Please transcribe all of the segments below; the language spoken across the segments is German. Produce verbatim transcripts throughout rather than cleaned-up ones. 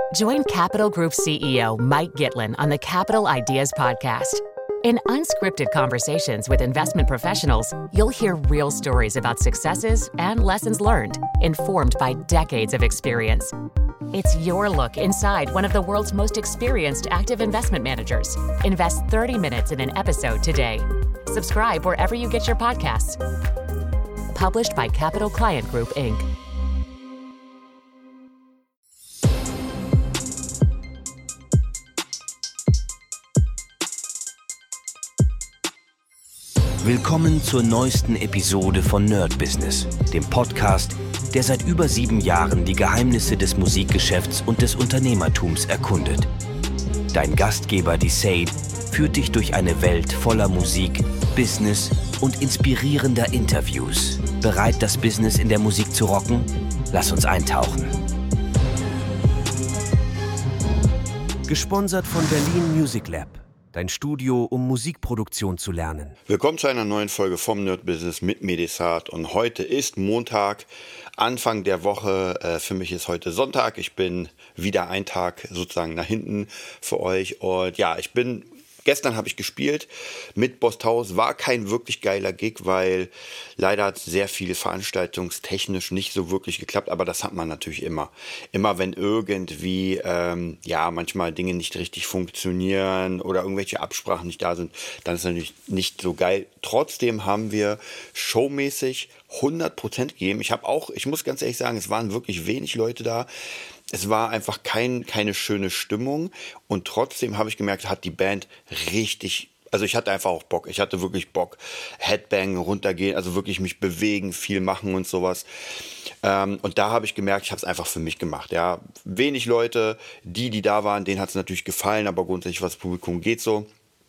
Join Capital Group C E O Mike Gitlin on the Capital Ideas Podcast. In unscripted conversations with investment professionals, you'll hear real stories about successes and lessons learned, informed by decades of experience. It's your look inside one of the world's most experienced active investment managers. Invest thirty minutes in an episode today. Subscribe wherever you get your podcasts. Published by Capital Client Group, Incorporated. Willkommen zur neuesten Episode von Nerd Business, dem Podcast, der seit über sieben Jahren die Geheimnisse des Musikgeschäfts und des Unternehmertums erkundet. Dein Gastgeber Desaid führt dich durch eine Welt voller Musik, Business und inspirierender Interviews. Bereit, das Business in der Musik zu rocken? Lass uns eintauchen. Gesponsert von Berlin Music Lab. Dein Studio, um Musikproduktion zu lernen. Willkommen zu einer neuen Folge vom Nerd Business mit mir, Desaid. Und heute ist Montag, Anfang der Woche. Äh, für mich ist heute Sonntag. Ich bin wieder einen Tag sozusagen nach hinten für euch. Und ja, ich bin... Gestern habe ich gespielt mit Boshaus, war kein wirklich geiler Gig, weil leider hat sehr viel veranstaltungstechnisch nicht so wirklich geklappt, aber das hat man natürlich immer. Immer wenn irgendwie, ähm, ja, manchmal Dinge nicht richtig funktionieren oder irgendwelche Absprachen nicht da sind, dann ist es natürlich nicht so geil. Trotzdem haben wir showmäßig hundert Prozent gegeben. Ich habe auch, ich muss ganz ehrlich sagen, es waren wirklich wenig Leute da. Es war einfach kein, keine schöne Stimmung und trotzdem habe ich gemerkt, hat die Band richtig, also ich hatte einfach auch Bock, ich hatte wirklich Bock, Headbang, runtergehen, also wirklich mich bewegen, viel machen und sowas. Ähm, und da habe ich gemerkt, ich habe es einfach für mich gemacht. Ja, wenig Leute, die, die da waren, denen hat es natürlich gefallen, aber grundsätzlich was Publikum geht so.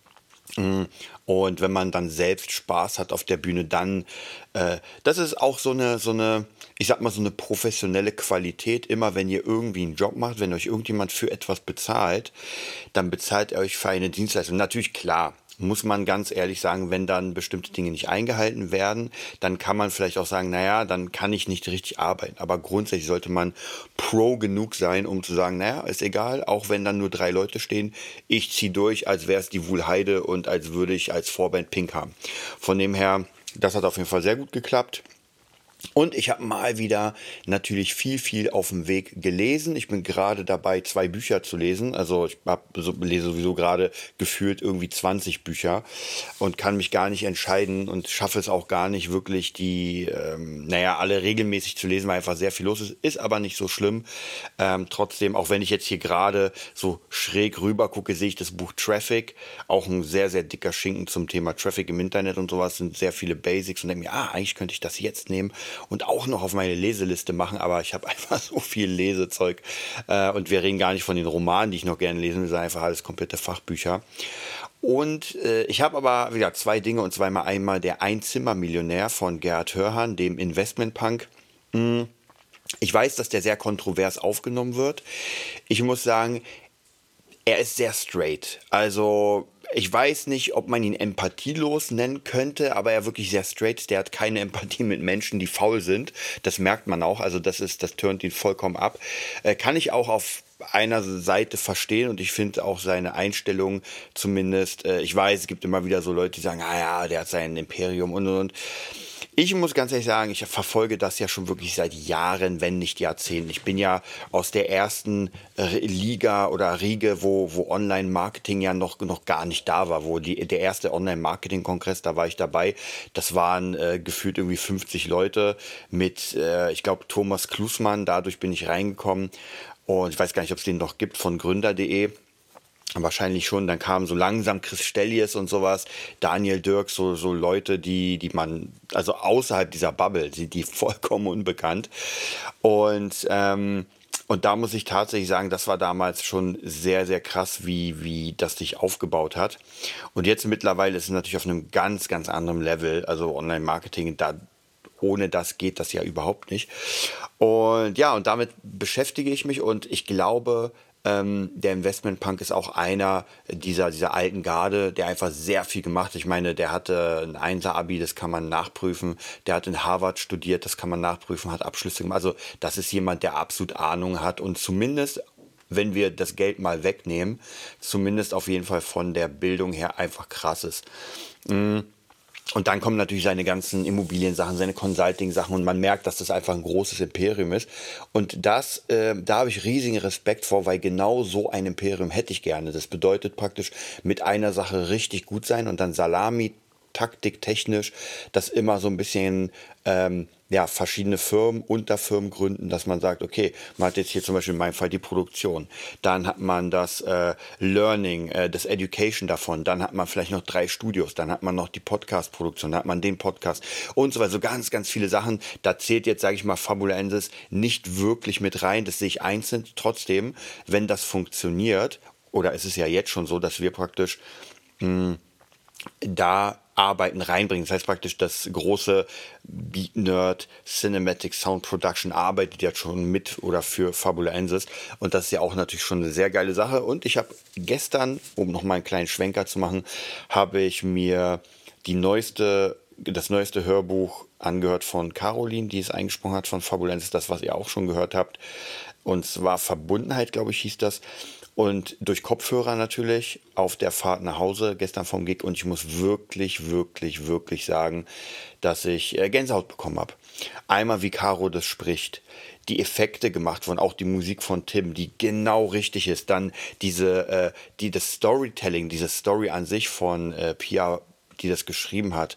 Und wenn man dann selbst Spaß hat auf der Bühne, dann, äh, das ist auch so eine, so eine, ich sag mal so eine professionelle Qualität. Immer wenn ihr irgendwie einen Job macht, wenn euch irgendjemand für etwas bezahlt, dann bezahlt er euch für eine Dienstleistung. Natürlich, klar, muss man ganz ehrlich sagen, wenn dann bestimmte Dinge nicht eingehalten werden, dann kann man vielleicht auch sagen, naja, dann kann ich nicht richtig arbeiten. Aber grundsätzlich sollte man pro genug sein, um zu sagen, naja, ist egal, auch wenn dann nur drei Leute stehen, ich ziehe durch, als wäre es die Wuhlheide und als würde ich als Vorband Pink haben. Von dem her, das hat auf jeden Fall sehr gut geklappt. Und ich habe mal wieder natürlich viel, viel auf dem Weg gelesen. Ich bin gerade dabei, zwei Bücher zu lesen. Also ich hab, so, lese sowieso gerade gefühlt irgendwie zwanzig Bücher und kann mich gar nicht entscheiden und schaffe es auch gar nicht wirklich, die, ähm, naja, alle regelmäßig zu lesen, weil einfach sehr viel los ist. Ist aber nicht so schlimm. Ähm, trotzdem, auch wenn ich jetzt hier gerade so schräg rüber gucke, sehe ich das Buch Traffic. Auch ein sehr, sehr dicker Schinken zum Thema Traffic im Internet und sowas. Sind sehr viele Basics und denke mir, ah, eigentlich könnte ich das jetzt nehmen und auch noch auf meine Leseliste machen, aber ich habe einfach so viel Lesezeug äh, und wir reden gar nicht von den Romanen, die ich noch gerne lesen will, sondern einfach alles komplette Fachbücher. Und äh, ich habe aber wieder zwei Dinge, und zwar einmal der Einzimmermillionär von Gerhard Hörhan, dem Investmentpunk. Hm. Ich weiß, dass der sehr kontrovers aufgenommen wird. Ich muss sagen, er ist sehr straight. Also ich weiß nicht, ob man ihn empathielos nennen könnte, aber er wirklich sehr straight ist. Der hat keine Empathie mit Menschen, die faul sind. Das merkt man auch. Also das ist, das turnt ihn vollkommen ab. Äh, kann ich auch auf einer Seite verstehen und ich finde auch seine Einstellung zumindest, äh, ich weiß, es gibt immer wieder so Leute, die sagen, ah ja, der hat sein Imperium und und und. Ich muss ganz ehrlich sagen, ich verfolge das ja schon wirklich seit Jahren, wenn nicht Jahrzehnten. Ich bin ja aus der ersten Liga oder Riege, wo, wo Online-Marketing ja noch, noch gar nicht da war, wo die, der erste Online-Marketing-Kongress, da war ich dabei. Das waren äh, gefühlt irgendwie fünfzig Leute mit, äh, ich glaube, Thomas Klusmann. Dadurch bin ich reingekommen und ich weiß gar nicht, ob es den noch gibt, von gründer punkt de. Wahrscheinlich schon, dann kamen so langsam Chris Stellies und sowas, Daniel Dirks, so, so Leute, die, die man, also außerhalb dieser Bubble, die, die vollkommen unbekannt. Und, ähm, und da muss ich tatsächlich sagen, das war damals schon sehr, sehr krass, wie, wie das sich aufgebaut hat. Und jetzt mittlerweile ist es natürlich auf einem ganz, ganz anderen Level, also Online-Marketing, da ohne das geht das ja überhaupt nicht. Und ja, und damit beschäftige ich mich und ich glaube, Ähm, der Investmentpunk ist auch einer dieser, dieser alten Garde, der einfach sehr viel gemacht hat. Ich meine, der hatte ein Einser-Abi, das kann man nachprüfen. Der hat in Harvard studiert, das kann man nachprüfen, hat Abschlüsse gemacht. Also das ist jemand, der absolut Ahnung hat und zumindest wenn wir das Geld mal wegnehmen, zumindest auf jeden Fall von der Bildung her einfach krass ist. Und dann kommen natürlich seine ganzen Immobiliensachen, seine Consulting-Sachen und man merkt, dass das einfach ein großes Imperium ist. Und das, äh, da habe ich riesigen Respekt vor, weil genau so ein Imperium hätte ich gerne. Das bedeutet praktisch mit einer Sache richtig gut sein und dann Salami, taktiktechnisch, das immer so ein bisschen ähm, ja, verschiedene Firmen, Unterfirmen gründen, dass man sagt, okay, man hat jetzt hier zum Beispiel in meinem Fall die Produktion, dann hat man das äh, Learning, äh, das Education davon, dann hat man vielleicht noch drei Studios, dann hat man noch die Podcast-Produktion, dann hat man den Podcast und so weiter, so ganz, ganz viele Sachen. Da zählt jetzt, sage ich mal, Fabulensis nicht wirklich mit rein, das sehe ich einzeln. Trotzdem, wenn das funktioniert, oder es ist ja jetzt schon so, dass wir praktisch mh, da Arbeiten reinbringen. Das heißt praktisch, das große Beat Nerd Cinematic Sound Production arbeitet ja schon mit oder für Fabulensis und das ist ja auch natürlich schon eine sehr geile Sache. Und ich habe gestern, um noch mal einen kleinen Schwenker zu machen, habe ich mir die neueste, das neueste Hörbuch angehört von Caroline, die es eingesprochen hat von Fabulensis, das, was ihr auch schon gehört habt. Und zwar Verbundenheit, glaube ich, hieß das. Und durch Kopfhörer natürlich auf der Fahrt nach Hause, gestern vom Gig. Und ich muss wirklich, wirklich, wirklich sagen, dass ich äh, Gänsehaut bekommen habe. Einmal, wie Caro das spricht, die Effekte gemacht wurden, auch die Musik von Tim, die genau richtig ist. Dann diese, äh, die, das Storytelling, diese Story an sich von äh, Pia, die das geschrieben hat.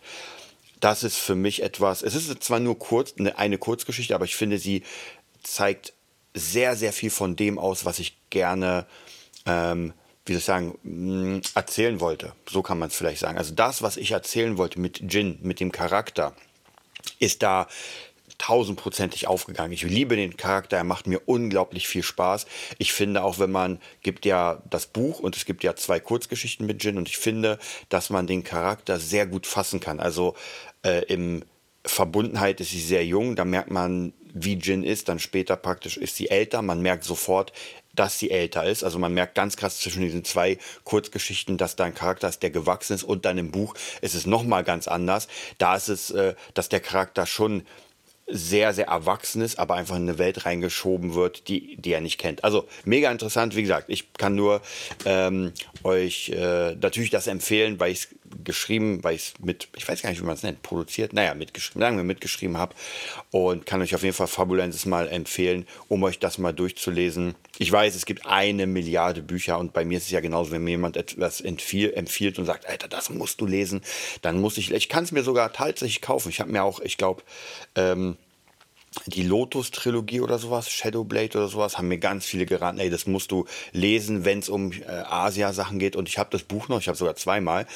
Das ist für mich etwas, es ist zwar nur kurz, eine, eine Kurzgeschichte, aber ich finde, sie zeigt sehr, sehr viel von dem aus, was ich gerne, ähm, wie soll ich sagen, mh, erzählen wollte. So kann man es vielleicht sagen. Also das, was ich erzählen wollte mit Jin, mit dem Charakter, ist da tausendprozentig aufgegangen. Ich liebe den Charakter, er macht mir unglaublich viel Spaß. Ich finde auch, wenn man, gibt ja das Buch und es gibt ja zwei Kurzgeschichten mit Jin und ich finde, dass man den Charakter sehr gut fassen kann. Also äh, im Verbundenheit ist sie sehr jung, da merkt man, wie Jin ist, dann später praktisch ist sie älter, man merkt sofort, dass sie älter ist, also man merkt ganz krass zwischen diesen zwei Kurzgeschichten, dass da ein Charakter ist, der gewachsen ist und dann im Buch ist es nochmal ganz anders, da ist es, äh, dass der Charakter schon sehr, sehr erwachsen ist, aber einfach in eine Welt reingeschoben wird, die, die er nicht kennt. Also mega interessant, wie gesagt, ich kann nur ähm, euch äh, natürlich das empfehlen, weil ich es geschrieben, weil ich es mit, ich weiß gar nicht, wie man es nennt, produziert, naja, mitgeschrieben, sagen wir mitgeschrieben habe und kann euch auf jeden Fall Fabulensis mal empfehlen, um euch das mal durchzulesen. Ich weiß, es gibt eine Milliarde Bücher und bei mir ist es ja genauso, wenn mir jemand etwas empfiehlt, empfiehlt und sagt, Alter, das musst du lesen, dann muss ich, ich kann es mir sogar tatsächlich kaufen. Ich habe mir auch, ich glaube, ähm, die Lotus-Trilogie oder sowas, Shadowblade oder sowas, haben mir ganz viele geraten, ey, das musst du lesen, wenn es um äh, Asia-Sachen geht. Und ich habe das Buch noch, ich habe sogar zweimal.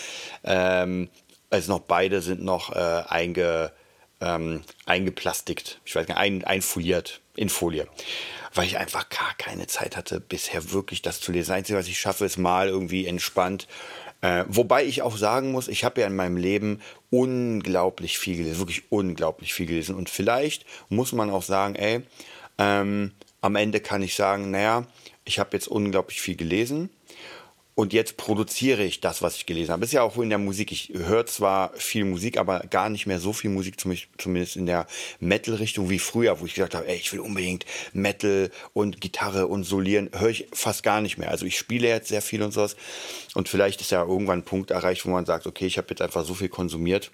Ähm, also noch beide sind noch äh, einge, ähm, eingeplastikt, ich weiß nicht, ein, einfoliert, in Folie. Weil ich einfach gar keine Zeit hatte, bisher wirklich das zu lesen. Das Einzige, was ich schaffe, ist mal irgendwie entspannt. Äh, wobei ich auch sagen muss, ich habe ja in meinem Leben unglaublich viel gelesen, wirklich unglaublich viel gelesen. Und vielleicht muss man auch sagen, ey, ähm, am Ende kann ich sagen, naja, ich habe jetzt unglaublich viel gelesen und jetzt produziere ich das, was ich gelesen habe. Das ist ja auch in der Musik. Ich höre zwar viel Musik, aber gar nicht mehr so viel Musik, zumindest in der Metal-Richtung wie früher, wo ich gesagt habe, ey, ich will unbedingt Metal und Gitarre und Solieren, höre ich fast gar nicht mehr. Also ich spiele jetzt sehr viel und sowas und vielleicht ist ja irgendwann ein Punkt erreicht, wo man sagt, okay, ich habe jetzt einfach so viel konsumiert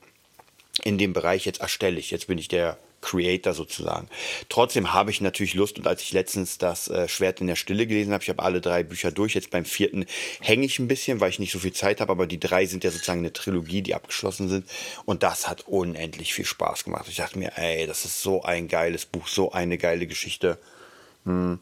in dem Bereich, jetzt erstelle ich, jetzt bin ich der Creator sozusagen. Trotzdem habe ich natürlich Lust und als ich letztens das äh, Schwert in der Stille gelesen habe, ich habe alle drei Bücher durch, jetzt beim vierten hänge ich ein bisschen, weil ich nicht so viel Zeit habe, aber die drei sind ja sozusagen eine Trilogie, die abgeschlossen sind und das hat unendlich viel Spaß gemacht. Ich dachte mir, ey, das ist so ein geiles Buch, so eine geile Geschichte. Hm.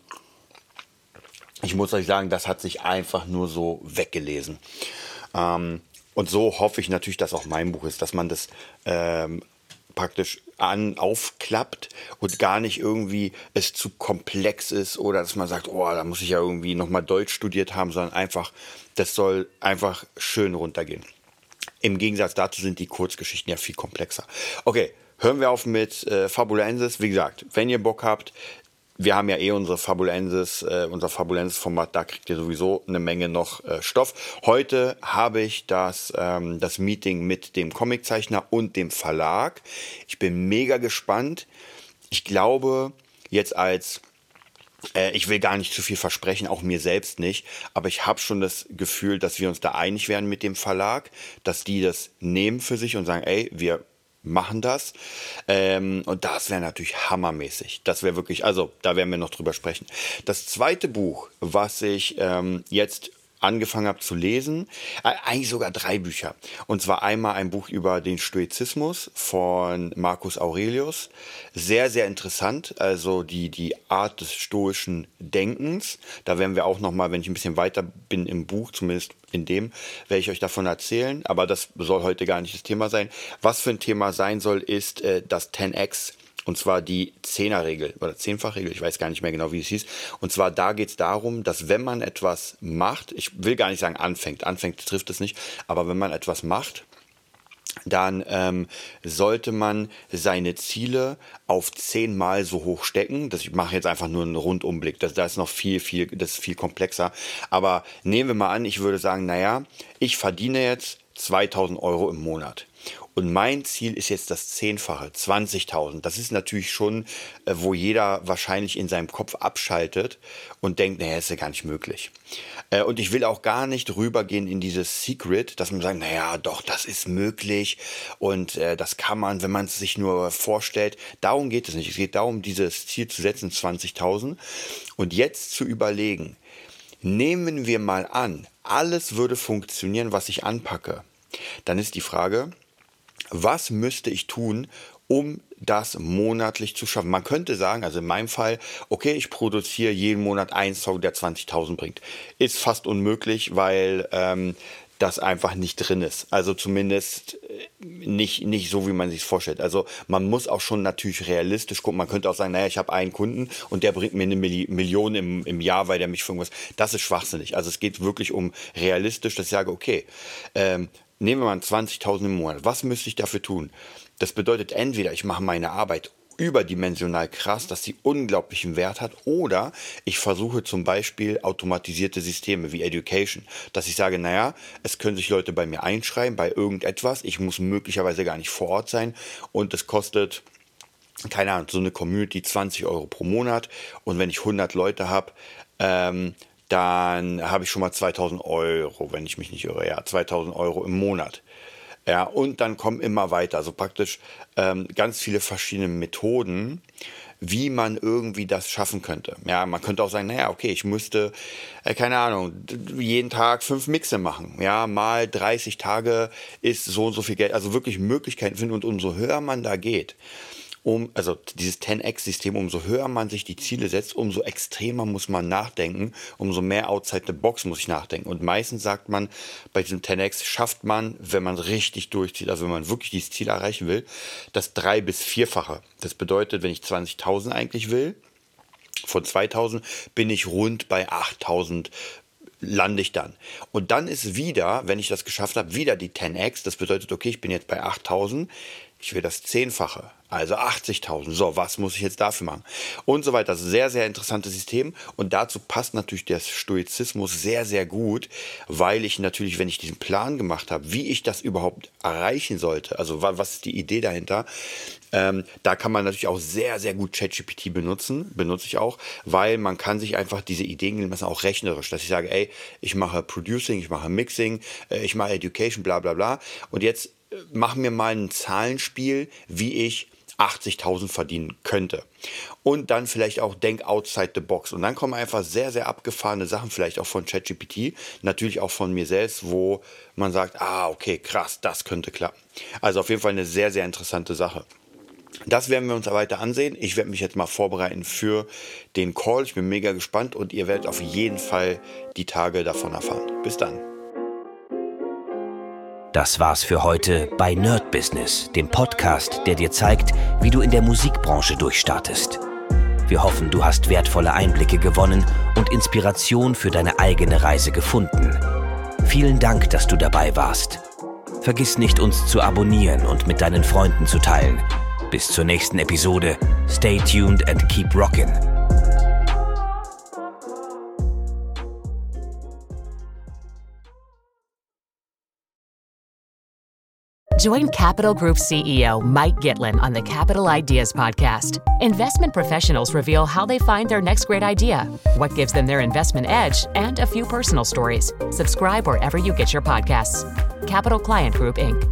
Ich muss euch sagen, das hat sich einfach nur so weggelesen. Ähm, und so hoffe ich natürlich, dass auch mein Buch ist, dass man das ähm, praktisch an, aufklappt und gar nicht irgendwie es zu komplex ist oder dass man sagt, oh, da muss ich ja irgendwie nochmal Deutsch studiert haben, sondern einfach, das soll einfach schön runtergehen. Im Gegensatz dazu sind die Kurzgeschichten ja viel komplexer. Okay, hören wir auf mit äh, Fabulensis. Wie gesagt, wenn ihr Bock habt, wir haben ja eh unsere Fabulensis, äh, unser Fabulensis-Format, da kriegt ihr sowieso eine Menge noch äh, Stoff. Heute habe ich das, ähm, das Meeting mit dem Comiczeichner und dem Verlag. Ich bin mega gespannt. Ich glaube, jetzt als Äh, ich will gar nicht zu viel versprechen, auch mir selbst nicht, aber ich habe schon das Gefühl, dass wir uns da einig werden mit dem Verlag, dass die das nehmen für sich und sagen, ey, wir machen das. Ähm, und das wäre natürlich hammermäßig. Das wäre wirklich, also da werden wir noch drüber sprechen. Das zweite Buch, was ich ähm, jetzt angefangen habe zu lesen, äh, eigentlich sogar drei Bücher. Und zwar einmal ein Buch über den Stoizismus von Marcus Aurelius. Sehr, sehr interessant. Also die, die Art des stoischen Denkens. Da werden wir auch nochmal, wenn ich ein bisschen weiter bin im Buch, zumindest in dem, werde ich euch davon erzählen. Aber das soll heute gar nicht das Thema sein. Was für ein Thema sein soll, ist äh, das zehn X. Und zwar die Zehnerregel oder Zehnfachregel, ich weiß gar nicht mehr genau, wie es hieß. Und zwar da geht es darum, dass wenn man etwas macht, ich will gar nicht sagen anfängt, anfängt trifft es nicht, aber wenn man etwas macht, dann ähm, sollte man seine Ziele auf zehnmal so hoch stecken. Das, ich mache jetzt einfach nur einen Rundumblick, das, das ist noch viel, viel, das ist viel komplexer. Aber nehmen wir mal an, ich würde sagen, naja, ich verdiene jetzt zweitausend Euro im Monat. Und mein Ziel ist jetzt das Zehnfache, zwanzigtausend. Das ist natürlich schon, äh, wo jeder wahrscheinlich in seinem Kopf abschaltet und denkt, naja, ist ja gar nicht möglich. Äh, und ich will auch gar nicht rübergehen in dieses Secret, dass man sagt, naja, doch, das ist möglich und äh, das kann man, wenn man es sich nur vorstellt. Darum geht es nicht. Es geht darum, dieses Ziel zu setzen, zwanzigtausend. Und jetzt zu überlegen, nehmen wir mal an, alles würde funktionieren, was ich anpacke. Dann ist die Frage, was müsste ich tun, um das monatlich zu schaffen? Man könnte sagen, also in meinem Fall, okay, ich produziere jeden Monat einen Song, der zwanzigtausend bringt. Ist fast unmöglich, weil ähm, das einfach nicht drin ist. Also zumindest nicht, nicht so, wie man sich es vorstellt. Also man muss auch schon natürlich realistisch gucken. Man könnte auch sagen, naja, ich habe einen Kunden und der bringt mir eine Milli- Million im, im Jahr, weil der mich für irgendwas... Das ist schwachsinnig. Also es geht wirklich um realistisch, dass ich sage, okay, ähm, nehmen wir mal zwanzigtausend im Monat. Was müsste ich dafür tun? Das bedeutet entweder, ich mache meine Arbeit überdimensional krass, dass sie unglaublichen Wert hat, oder ich versuche zum Beispiel automatisierte Systeme wie Education, dass ich sage, naja, es können sich Leute bei mir einschreiben, bei irgendetwas, ich muss möglicherweise gar nicht vor Ort sein und es kostet, keine Ahnung, so eine Community zwanzig Euro pro Monat und wenn ich hundert Leute habe, ähm, dann habe ich schon mal zweitausend Euro, wenn ich mich nicht irre, ja, zweitausend Euro im Monat. Ja, und dann kommen immer weiter, also praktisch ähm, ganz viele verschiedene Methoden, wie man irgendwie das schaffen könnte. Ja, man könnte auch sagen, naja, okay, ich müsste, äh, keine Ahnung, jeden Tag fünf Mixe machen. Ja, mal dreißig Tage ist so und so viel Geld, also wirklich Möglichkeiten finden und umso höher man da geht, Um, also dieses zehn X-System, umso höher man sich die Ziele setzt, umso extremer muss man nachdenken, umso mehr outside the box muss ich nachdenken. Und meistens sagt man, bei diesem zehn X schafft man, wenn man richtig durchzieht, also wenn man wirklich dieses Ziel erreichen will, das drei- bis vierfache. Das bedeutet, wenn ich zwanzigtausend eigentlich will, von zweitausend bin ich rund bei achttausend lande ich dann. Und dann ist wieder, wenn ich das geschafft habe, wieder die zehn X. Das bedeutet, okay, ich bin jetzt bei achttausend. Ich will das Zehnfache, also achtzigtausend. So, was muss ich jetzt dafür machen? Und so weiter. Das ist ein sehr, sehr interessantes System. Und dazu passt natürlich der Stoizismus sehr, sehr gut, weil ich natürlich, wenn ich diesen Plan gemacht habe, wie ich das überhaupt erreichen sollte, also was ist die Idee dahinter, ähm, da kann man natürlich auch sehr, sehr gut ChatGPT benutzen, benutze ich auch, weil man kann sich einfach diese Ideen geben lassen, auch rechnerisch, dass ich sage, ey, ich mache Producing, ich mache Mixing, äh, ich mache Education, bla bla bla. Und jetzt machen wir mal ein Zahlenspiel, wie ich achtzigtausend verdienen könnte. Und dann vielleicht auch denk outside the box. Und dann kommen einfach sehr, sehr abgefahrene Sachen, vielleicht auch von ChatGPT, natürlich auch von mir selbst, wo man sagt, ah, okay, krass, das könnte klappen. Also auf jeden Fall eine sehr, sehr interessante Sache. Das werden wir uns weiter ansehen. Ich werde mich jetzt mal vorbereiten für den Call. Ich bin mega gespannt und ihr werdet auf jeden Fall die Tage davon erfahren. Bis dann. Das war's für heute bei Nerd Business, dem Podcast, der dir zeigt, wie du in der Musikbranche durchstartest. Wir hoffen, du hast wertvolle Einblicke gewonnen und Inspiration für deine eigene Reise gefunden. Vielen Dank, dass du dabei warst. Vergiss nicht, uns zu abonnieren und mit deinen Freunden zu teilen. Bis zur nächsten Episode. Stay tuned and keep rockin'. Join Capital Group C E O Mike Gitlin on the Capital Ideas Podcast. Investment professionals reveal how they find their next great idea, what gives them their investment edge, and a few personal stories. Subscribe wherever you get your podcasts. Capital Client Group, Incorporated